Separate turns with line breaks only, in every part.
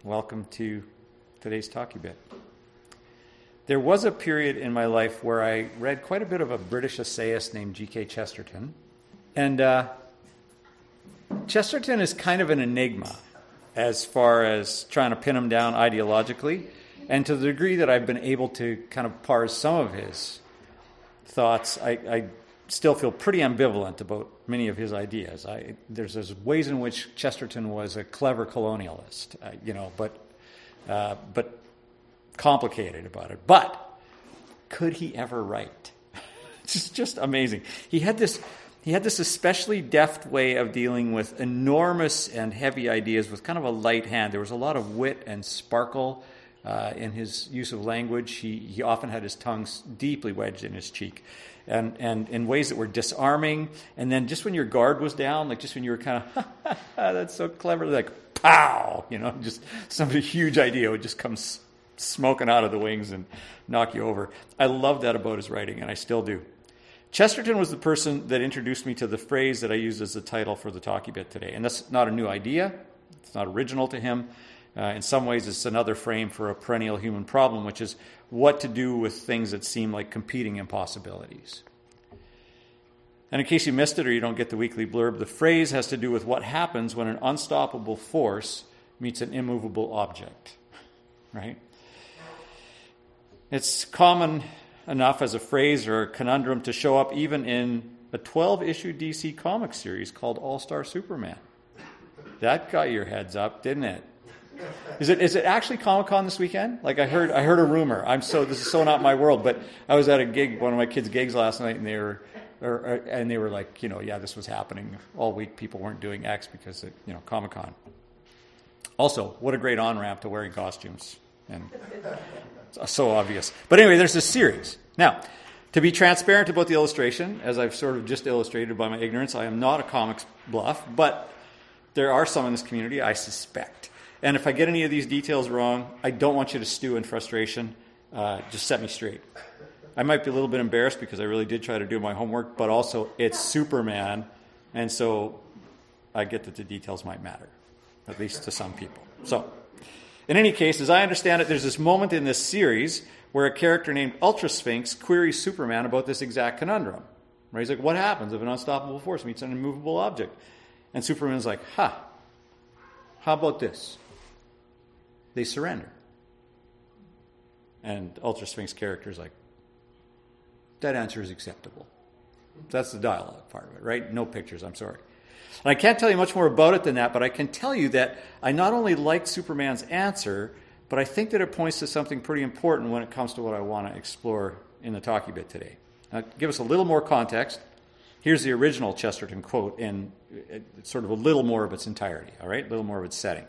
Welcome to today's Talkie Bit. There was a period in my life where I read quite a bit of a British essayist named G.K. Chesterton. And Chesterton is kind of an enigma as far as trying to pin him down ideologically. And to the degree that I've been able to kind of parse some of his thoughts, I still feel pretty ambivalent about many of his ideas. There's ways in which Chesterton was a clever colonialist, but complicated about it. But could he ever write? It's just amazing. He had this especially deft way of dealing with enormous and heavy ideas with kind of a light hand. There was a lot of wit and sparkle in his use of language. He often had his tongue deeply wedged in his cheek, and in ways that were disarming. And then just when your guard was down, like just when you were kind of, that's so clever, like pow, just some huge idea would just come smoking out of the wings and knock you over. I love that about his writing, and I still do. Chesterton was the person that introduced me to the phrase that I used as the title for the Talkie Bit today. And that's not a new idea. It's not original to him. In some ways, it's another frame for a perennial human problem, which is what to do with things that seem like competing impossibilities. And in case you missed it or you don't get the weekly blurb, the phrase has to do with what happens when an unstoppable force meets an immovable object, right? It's common enough as a phrase or a conundrum to show up even in a 12-issue DC comic series called All-Star Superman. That got your heads up, didn't it? Is it actually Comic-Con this weekend? Like I heard a rumor. This is so not my world, but I was at a gig, one of my kids' gigs last night, and they were like, this was happening all week. People weren't doing X because Comic-Con. Also, what a great on-ramp to wearing costumes. And it's so obvious. But anyway, there's this series. Now, to be transparent about the illustration, as I've sort of just illustrated by my ignorance, I am not a comics buff, but there are some in this community, I suspect. And if I get any of these details wrong, I don't want you to stew in frustration. Just set me straight. I might be a little bit embarrassed because I really did try to do my homework, but also it's Superman, and so I get that the details might matter, at least to some people. So, in any case, as I understand it, there's this moment in this series where a character named Ultra Sphinx queries Superman about this exact conundrum. Right? He's like, what happens if an unstoppable force meets an immovable object? And Superman's like, how about this? They surrender. And Ultra Sphinx character is like, that answer is acceptable. That's the dialogue part of it, right? No pictures, I'm sorry. And I can't tell you much more about it than that, but I can tell you that I not only liked Superman's answer, but I think that it points to something pretty important when it comes to what I want to explore in the Talkie Bit today. Now, to give us a little more context, here's the original Chesterton quote in sort of a little more of its entirety, all right? A little more of its setting.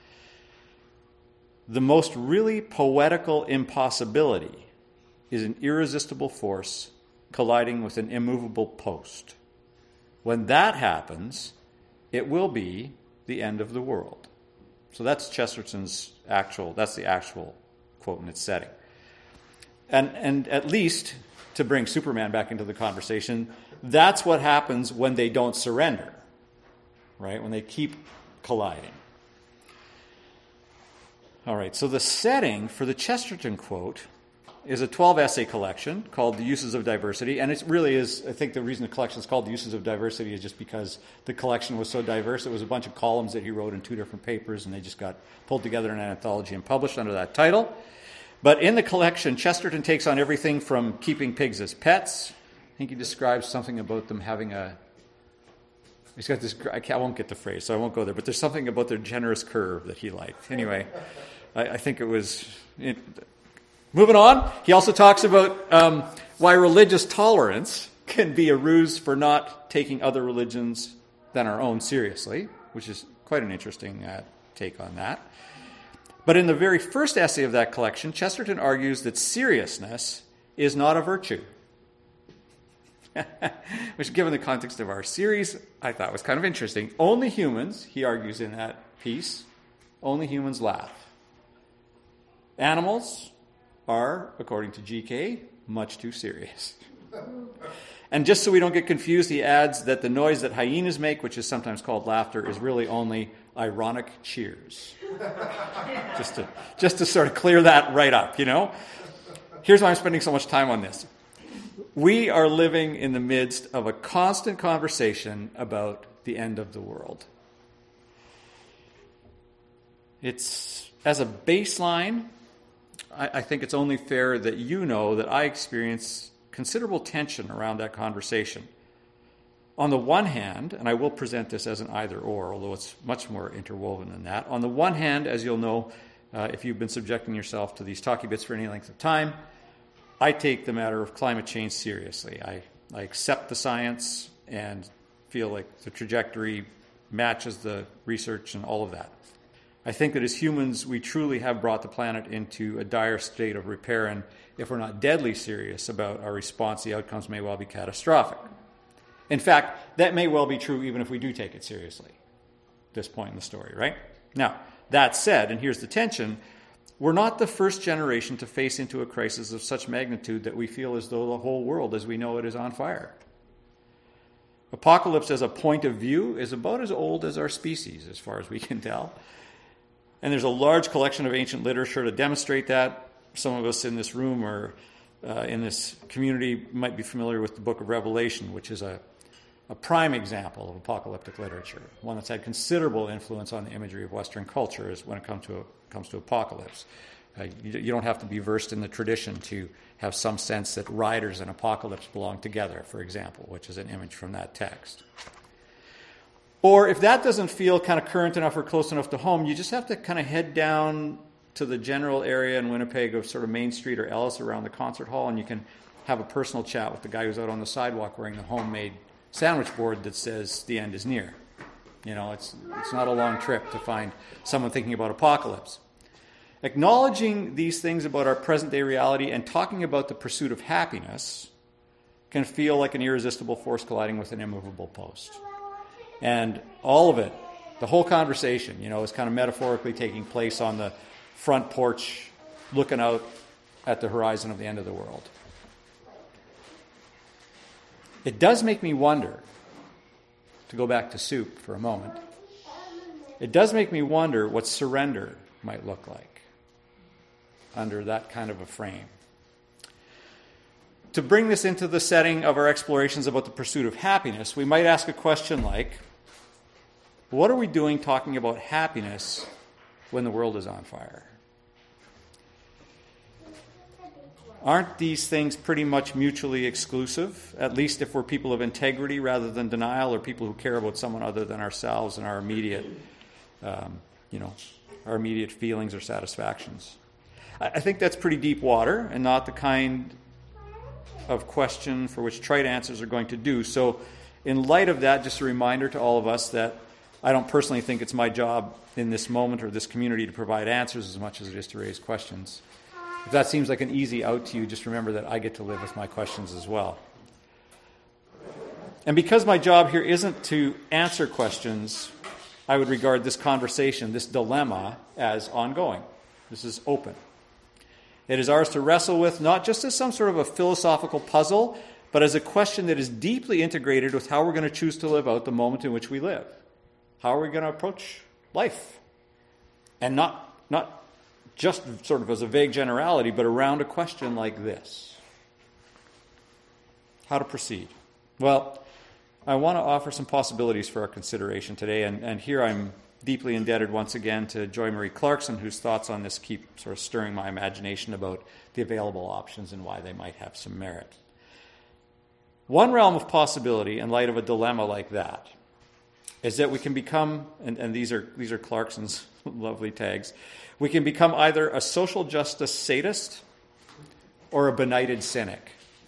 The most really poetical impossibility is an irresistible force colliding with an immovable post. When that happens, it will be the end of the world. So that's Chesterton's that's the actual quote in its setting. And at least, to bring Superman back into the conversation, that's what happens when they don't surrender, right? When they keep colliding. All right, so the setting for the Chesterton quote is a 12-essay collection called The Uses of Diversity, and it really is, I think the reason the collection is called The Uses of Diversity is just because the collection was so diverse. It was a bunch of columns that he wrote in 2 different papers, and they just got pulled together in an anthology and published under that title. But in the collection, Chesterton takes on everything from keeping pigs as pets. I think he describes something about them having he's got this, I won't get the phrase, so I won't go there, but there's something about their generous curve that he liked. Anyway, I think it was... Moving on, he also talks about why religious tolerance can be a ruse for not taking other religions than our own seriously, which is quite an interesting take on that. But in the very first essay of that collection, Chesterton argues that seriousness is not a virtue. Which, given the context of our series, I thought was kind of interesting. Only humans, he argues in that piece, only humans laugh. Animals are, according to GK, much too serious. And just so we don't get confused, he adds that the noise that hyenas make, which is sometimes called laughter, is really only ironic cheers. just to sort of clear that right up, Here's why I'm spending so much time on this. We are living in the midst of a constant conversation about the end of the world. It's, as a baseline, I think it's only fair that you know that I experience considerable tension around that conversation. On the one hand, and I will present this as an either-or, although it's much more interwoven than that. On the one hand, as you'll know, if you've been subjecting yourself to these talkie bits for any length of time, I take the matter of climate change seriously. I accept the science and feel like the trajectory matches the research and all of that. I think that as humans, we truly have brought the planet into a dire state of repair, and if we're not deadly serious about our response, the outcomes may well be catastrophic. In fact, that may well be true even if we do take it seriously at this point in the story, right? Now, that said, and here's the tension, we're not the first generation to face into a crisis of such magnitude that we feel as though the whole world as we know it is on fire. Apocalypse as a point of view is about as old as our species, as far as we can tell. And there's a large collection of ancient literature to demonstrate that. Some of us in this room or in this community might be familiar with the book of Revelation, which is a prime example of apocalyptic literature, one that's had considerable influence on the imagery of Western culture is when it comes to apocalypse. You don't have to be versed in the tradition to have some sense that riders and apocalypse belong together, for example, which is an image from that text. Or if that doesn't feel kind of current enough or close enough to home, you just have to kind of head down to the general area in Winnipeg of sort of Main Street or Ellis around the concert hall, and you can have a personal chat with the guy who's out on the sidewalk wearing the homemade sandwich board that says the end is near. It's not a long trip to find someone thinking about apocalypse. Acknowledging these things about our present-day reality and talking about the pursuit of happiness can feel like an irresistible force colliding with an immovable post. And all of it, the whole conversation, is kind of metaphorically taking place on the front porch, looking out at the horizon of the end of the world. It does make me wonder, to go back to soup for a moment, it does make me wonder what surrender might look like under that kind of a frame. To bring this into the setting of our explorations about the pursuit of happiness, we might ask a question like, what are we doing talking about happiness when the world is on fire? Aren't these things pretty much mutually exclusive, at least if we're people of integrity rather than denial, or people who care about someone other than ourselves and our immediate, our immediate feelings or satisfactions? I think that's pretty deep water and not the kind of question for which trite answers are going to do. So in light of that, just a reminder to all of us that I don't personally think it's my job in this moment or this community to provide answers as much as it is to raise questions. If that seems like an easy out to you, just remember that I get to live with my questions as well. And because my job here isn't to answer questions, I would regard this conversation, this dilemma, as ongoing. This is open. It is ours to wrestle with, not just as some sort of a philosophical puzzle, but as a question that is deeply integrated with how we're going to choose to live out the moment in which we live. How are we going to approach life? And not just sort of as a vague generality, but around a question like this. How to proceed? Well, I want to offer some possibilities for our consideration today, and here I'm deeply indebted once again to Joy Marie Clarkson, whose thoughts on this keep sort of stirring my imagination about the available options and why they might have some merit. One realm of possibility in light of a dilemma like that is that we can become, and these are Clarkson's lovely tags, we can become either a social justice sadist or a benighted cynic.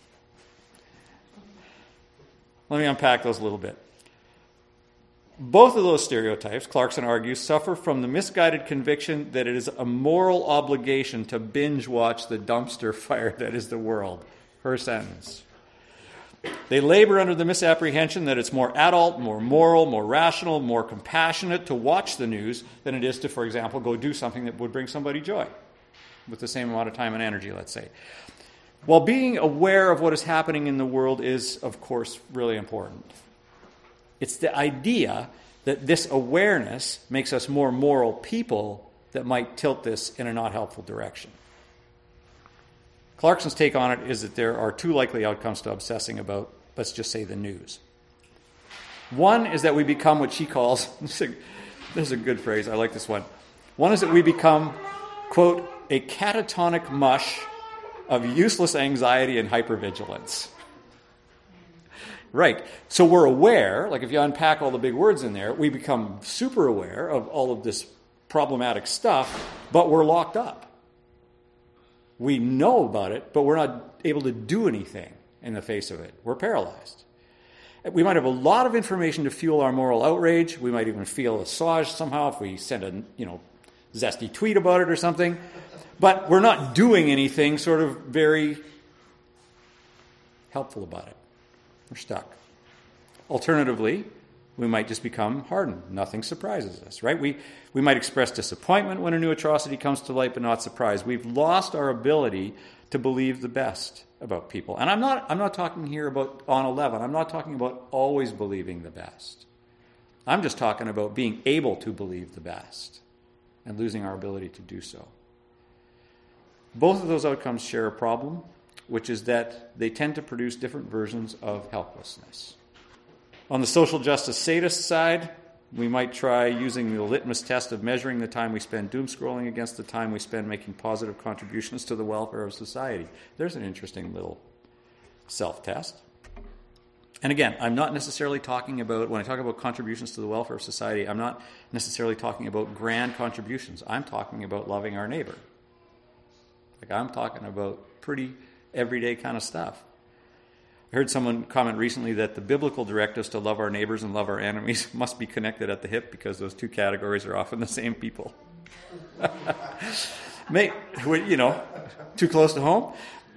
Let me unpack those a little bit. Both of those stereotypes, Clarkson argues, suffer from the misguided conviction that it is a moral obligation to binge watch the dumpster fire that is the world. Her sentence. They labor under the misapprehension that it's more adult, more moral, more rational, more compassionate to watch the news than it is to, for example, go do something that would bring somebody joy with the same amount of time and energy, let's say. While being aware of what is happening in the world is, of course, really important, it's the idea that this awareness makes us more moral people that might tilt this in a not helpful direction. Clarkson's take on it is that there are two likely outcomes to obsessing about, let's just say, the news. One is that we become what she calls, this is a good phrase, I like this one. One is that we become, quote, a catatonic mush of useless anxiety and hypervigilance. Right. So we're aware, like if you unpack all the big words in there, we become super aware of all of this problematic stuff, but we're locked up. We know about it, but we're not able to do anything in the face of it. We're paralyzed. We might have a lot of information to fuel our moral outrage. We might even feel assuaged somehow if we send a zesty tweet about it or something. But we're not doing anything sort of very helpful about it. We're stuck. Alternatively, we might just become hardened. Nothing surprises us, right? We might express disappointment when a new atrocity comes to light, but not surprise. We've lost our ability to believe the best about people. And I'm not talking here about on 11. I'm not talking about always believing the best. I'm just talking about being able to believe the best and losing our ability to do so. Both of those outcomes share a problem, which is that they tend to produce different versions of helplessness. On the social justice sadist side, we might try using the litmus test of measuring the time we spend doom scrolling against the time we spend making positive contributions to the welfare of society. There's an interesting little self-test. And again, I'm not necessarily talking about, when I talk about contributions to the welfare of society, I'm not necessarily talking about grand contributions. I'm talking about loving our neighbor. Like I'm talking about pretty everyday kind of stuff. I heard someone comment recently that the biblical directives to love our neighbors and love our enemies must be connected at the hip because those two categories are often the same people. Too close to home?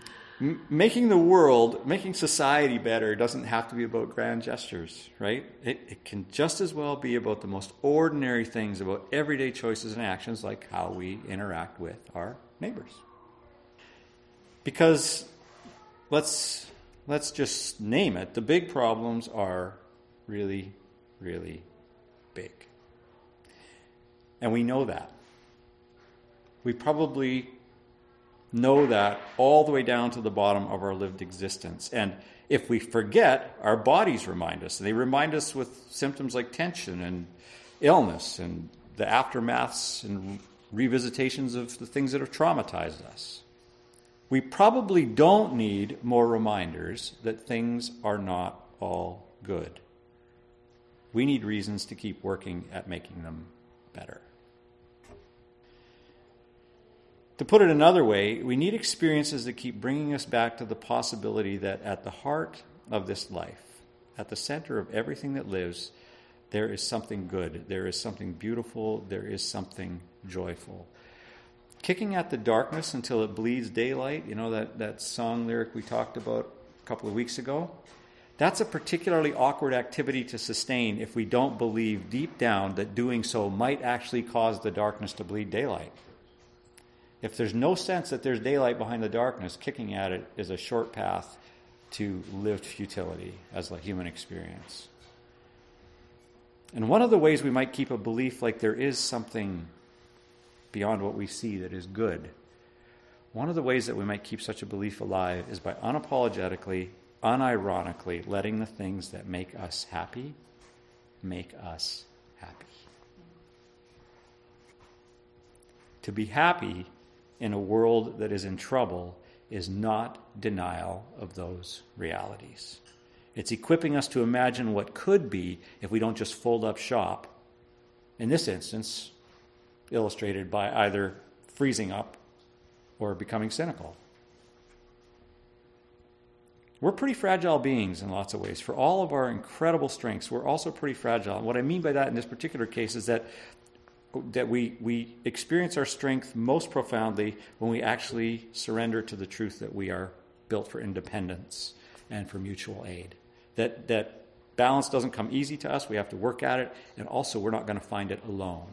Making society better doesn't have to be about grand gestures, right? It can just as well be about the most ordinary things, about everyday choices and actions like how we interact with our neighbors. Because let's just name it, the big problems are really, really big. And we know that. We probably know that all the way down to the bottom of our lived existence. And if we forget, our bodies remind us. They remind us with symptoms like tension and illness and the aftermaths and revisitations of the things that have traumatized us. We probably don't need more reminders that things are not all good. We need reasons to keep working at making them better. To put it another way, we need experiences that keep bringing us back to the possibility that at the heart of this life, at the center of everything that lives, there is something good, there is something beautiful, there is something joyful. Kicking at the darkness until it bleeds daylight, that song lyric we talked about a couple of weeks ago, that's a particularly awkward activity to sustain if we don't believe deep down that doing so might actually cause the darkness to bleed daylight. If there's no sense that there's daylight behind the darkness, kicking at it is a short path to lived futility as a human experience. And one of the ways we might keep a belief like there is something beyond what we see that is good, one of the ways that we might keep such a belief alive is by unapologetically, unironically letting the things that make us happy make us happy. To be happy in a world that is in trouble is not denial of those realities. It's equipping us to imagine what could be if we don't just fold up shop. In this instance, illustrated by either freezing up or becoming cynical. We're pretty fragile beings in lots of ways. For all of our incredible strengths, we're also pretty fragile. And what I mean by that in this particular case is that we experience our strength most profoundly when we actually surrender to the truth that we are built for independence and for mutual aid. That balance doesn't come easy to us. We have to work at it. And also, we're not going to find it alone.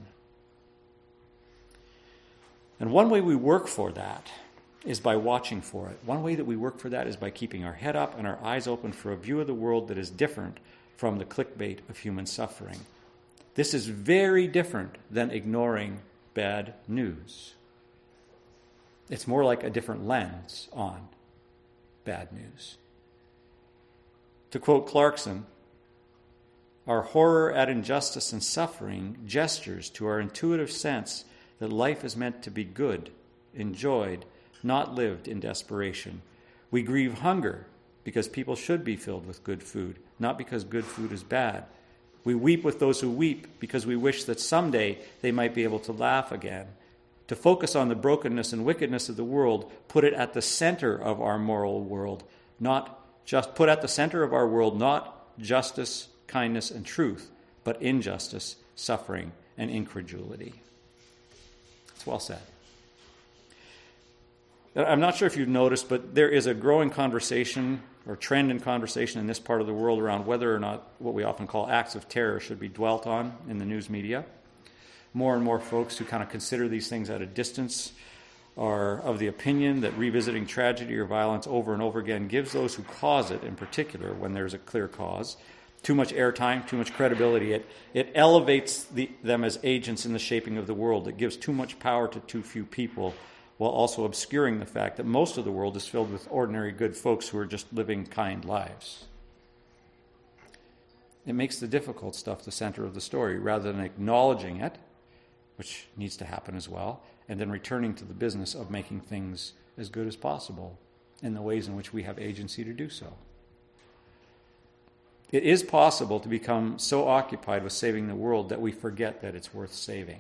And one way we work for that is by watching for it. One way that we work for that is by keeping our head up and our eyes open for a view of the world that is different from the clickbait of human suffering. This is very different than ignoring bad news. It's more like a different lens on bad news. To quote Clarkson, our horror at injustice and suffering gestures to our intuitive sense that life is meant to be good, enjoyed, not lived in desperation. We grieve hunger because people should be filled with good food, not because good food is bad. We weep with those who weep because we wish that someday they might be able to laugh again. To focus on the brokenness and wickedness of the world, put it at the center of our moral world, not justice, kindness, and truth, but injustice, suffering, and incredulity. It's well said. I'm not sure if you've noticed, but there is a growing conversation or trend in conversation in this part of the world around whether or not what we often call acts of terror should be dwelt on in the news media. More and more folks who kind of consider these things at a distance are of the opinion that revisiting tragedy or violence over and over again gives those who cause it, in particular, when there's a clear cause, too much airtime, too much credibility. It elevates them as agents in the shaping of the world. It gives too much power to too few people, while also obscuring the fact that most of the world is filled with ordinary good folks who are just living kind lives. It makes the difficult stuff the center of the story, rather than acknowledging it, which needs to happen as well, and then returning to the business of making things as good as possible in the ways in which we have agency to do so. It is possible to become so occupied with saving the world that we forget that it's worth saving.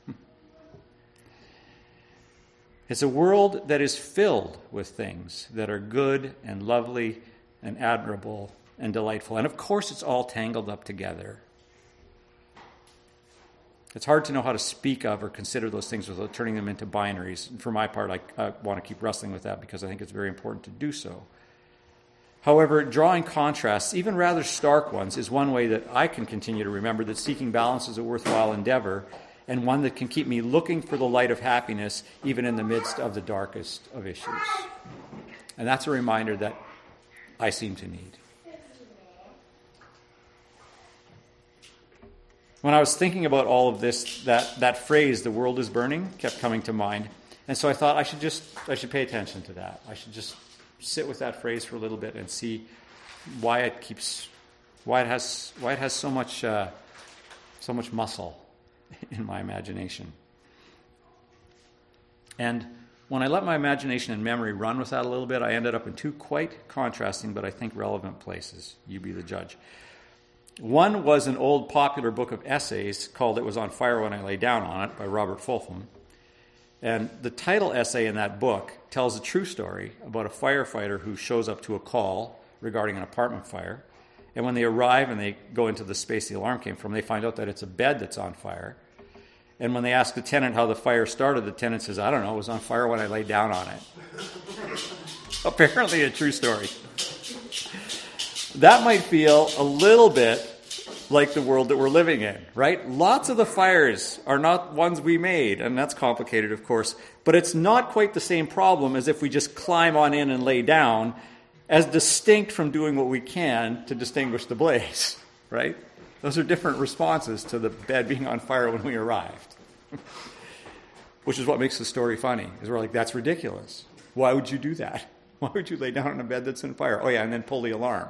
It's a world that is filled with things that are good and lovely and admirable and delightful. And of course, it's all tangled up together. It's hard to know how to speak of or consider those things without turning them into binaries. And for my part, I want to keep wrestling with that because I think it's very important to do so. However, drawing contrasts, even rather stark ones, is one way that I can continue to remember that seeking balance is a worthwhile endeavor, and one that can keep me looking for the light of happiness even in the midst of the darkest of issues. And that's a reminder that I seem to need. When I was thinking about all of this, that phrase, "the world is burning," kept coming to mind. And so I thought I should pay attention to that. I should just sit with that phrase for a little bit and see why it has so much muscle in my imagination. And when I let my imagination and memory run with that a little bit, I ended up in two quite contrasting but I think relevant places. You be the judge. One was an old popular book of essays called "It Was on Fire When I Lay Down on It" by Robert Fulghum. And the title essay in that book tells a true story about a firefighter who shows up to a call regarding an apartment fire. And when they arrive and they go into the space the alarm came from, they find out that it's a bed that's on fire. And when they ask the tenant how the fire started, the tenant says, "I don't know, it was on fire when I lay down on it." Apparently a true story. That might feel a little bit like the world that we're living in, right? Lots of the fires are not ones we made, and that's complicated, of course, but it's not quite the same problem as if we just climb on in and lay down, as distinct from doing what we can to distinguish the blaze, right? Those are different responses to the bed being on fire when we arrived. Which is what makes the story funny, is we're like, that's ridiculous. Why would you do that? Why would you lay down on a bed that's on fire? Oh yeah, and then pull the alarm.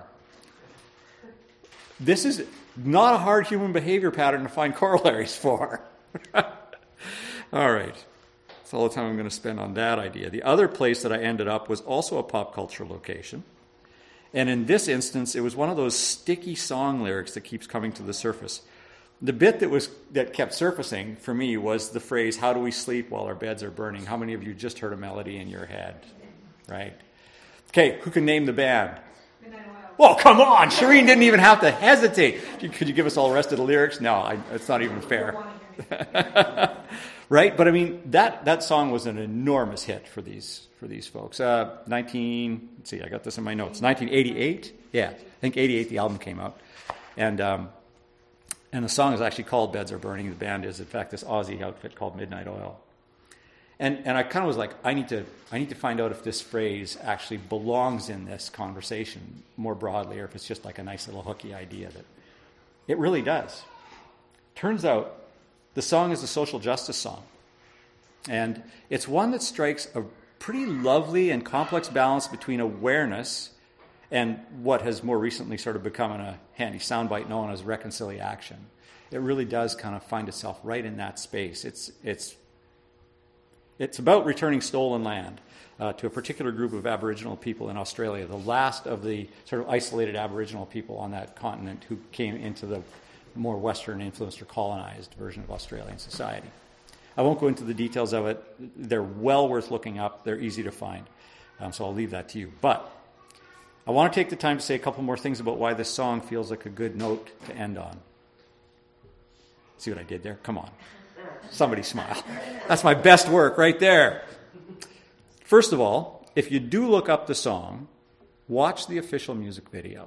This is not a hard human behavior pattern to find corollaries for. All right. That's all the time I'm going to spend on that idea. The other place that I ended up was also a pop culture location. And in this instance, it was one of those sticky song lyrics that keeps coming to the surface. The bit that kept surfacing for me was the phrase, "How do we sleep while our beds are burning?" How many of you just heard a melody in your head? Right? Okay, who can name the band? Well, come on! Shireen didn't even have to hesitate. Could you give us all the rest of the lyrics? No, it's not even fair. Right? But I mean, that song was an enormous hit for these folks. Let's see, I got this in my notes. 1988? Yeah, I think 88 the album came out. And the song is actually called "Beds Are Burning." The band is, in fact, this Aussie outfit called Midnight Oil. And I kind of was like, I need to find out if this phrase actually belongs in this conversation more broadly, or if it's just like a nice little hooky idea. That it really does. Turns out the song is a social justice song. And it's one that strikes a pretty lovely and complex balance between awareness and what has more recently sort of become a handy soundbite known as reconciliation. It really does kind of find itself right in that space. It's about returning stolen land to a particular group of Aboriginal people in Australia, the last of the sort of isolated Aboriginal people on that continent who came into the more Western influenced or colonized version of Australian society. I won't go into the details of it. They're well worth looking up. They're easy to find. So I'll leave that to you. But I want to take the time to say a couple more things about why this song feels like a good note to end on. See what I did there? Come on. Somebody smile. That's my best work right there. First of all, if you do look up the song, watch the official music video.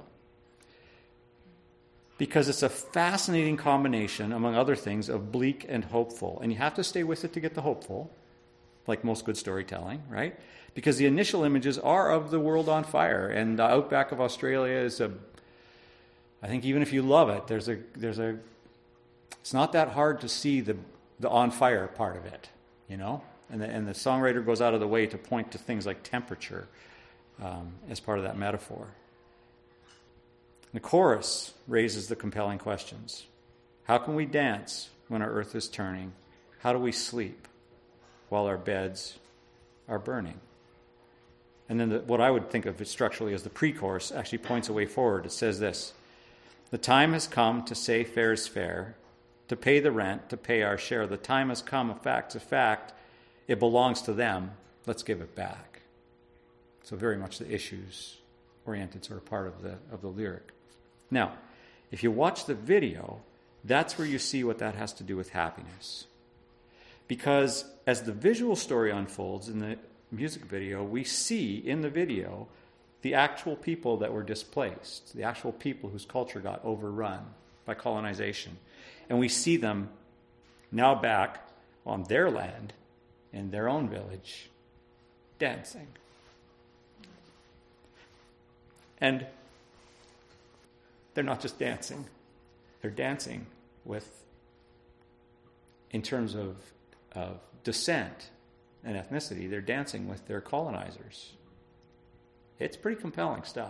Because it's a fascinating combination, among other things, of bleak and hopeful. And you have to stay with it to get the hopeful, like most good storytelling, right? Because the initial images are of the world on fire. And the outback of Australia is I think even if you love it, it's not that hard to see the on fire part of it, you know? And the songwriter goes out of the way to point to things like temperature as part of that metaphor. The chorus raises the compelling questions. How can we dance when our earth is turning? How do we sleep while our beds are burning? And then what I would think of it structurally as the pre-chorus actually points a way forward. It says this: the time has come to say fair is fair, to pay the rent, to pay our share. The time has come, a fact's a fact. It belongs to them. Let's give it back. So very much the issues-oriented sort of part of the lyric. Now, if you watch the video, that's where you see what that has to do with happiness. Because as the visual story unfolds in the music video, we see in the video the actual people that were displaced, the actual people whose culture got overrun by colonization. And we see them now back on their land, in their own village, dancing. And they're not just dancing. They're dancing with, in terms of descent and ethnicity, they're dancing with their colonizers. It's pretty compelling stuff.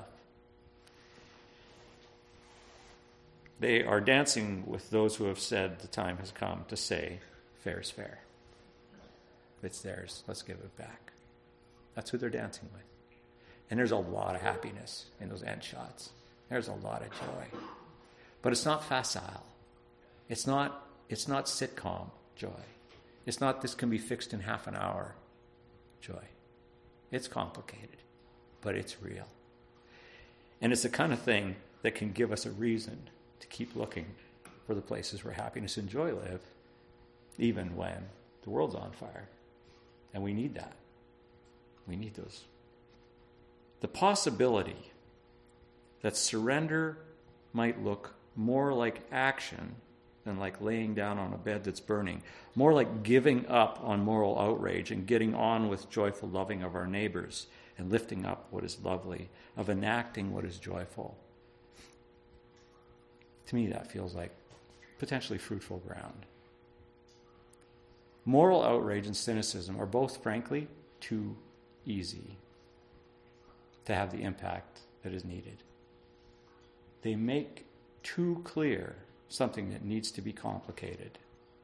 They are dancing with those who have said the time has come to say fair is fair. It's theirs. Let's give it back. That's who they're dancing with. And there's a lot of happiness in those end shots. There's a lot of joy. But it's not facile. It's not sitcom joy. It's not this can be fixed in half an hour joy. It's complicated, but it's real. And it's the kind of thing that can give us a reason to keep looking for the places where happiness and joy live, even when the world's on fire. And we need that. We need those. The possibility that surrender might look more like action than like laying down on a bed that's burning, more like giving up on moral outrage and getting on with joyful loving of our neighbors and lifting up what is lovely, of enacting what is joyful. To me, that feels like potentially fruitful ground. Moral outrage and cynicism are both, frankly, too easy to have the impact that is needed. They make too clear something that needs to be complicated.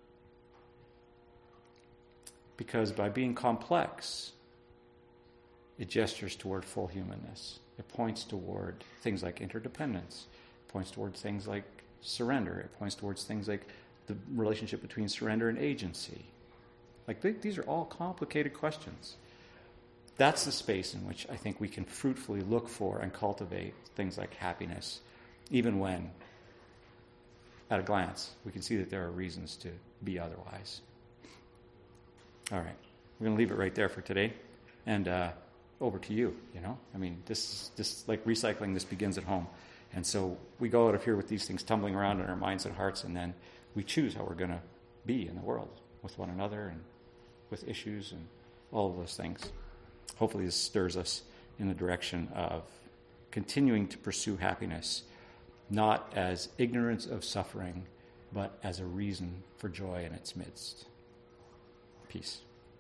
Because by being complex, it gestures toward full humanness. It points toward things like interdependence. It points towards things like surrender. It points towards things like the relationship between surrender and agency. These are all complicated questions. That's the space in which I think we can fruitfully look for and cultivate things like happiness, even when, at a glance, we can see that there are reasons to be otherwise. All right, we're going to leave it right there for today, and over to you. This like recycling. This begins at home, and so we go out of here with these things tumbling around in our minds and hearts, and then we choose how we're going to be in the world with one another and with issues and all of those things. Hopefully, this stirs us in the direction of continuing to pursue happiness, not as ignorance of suffering, but as a reason for joy in its midst. Peace.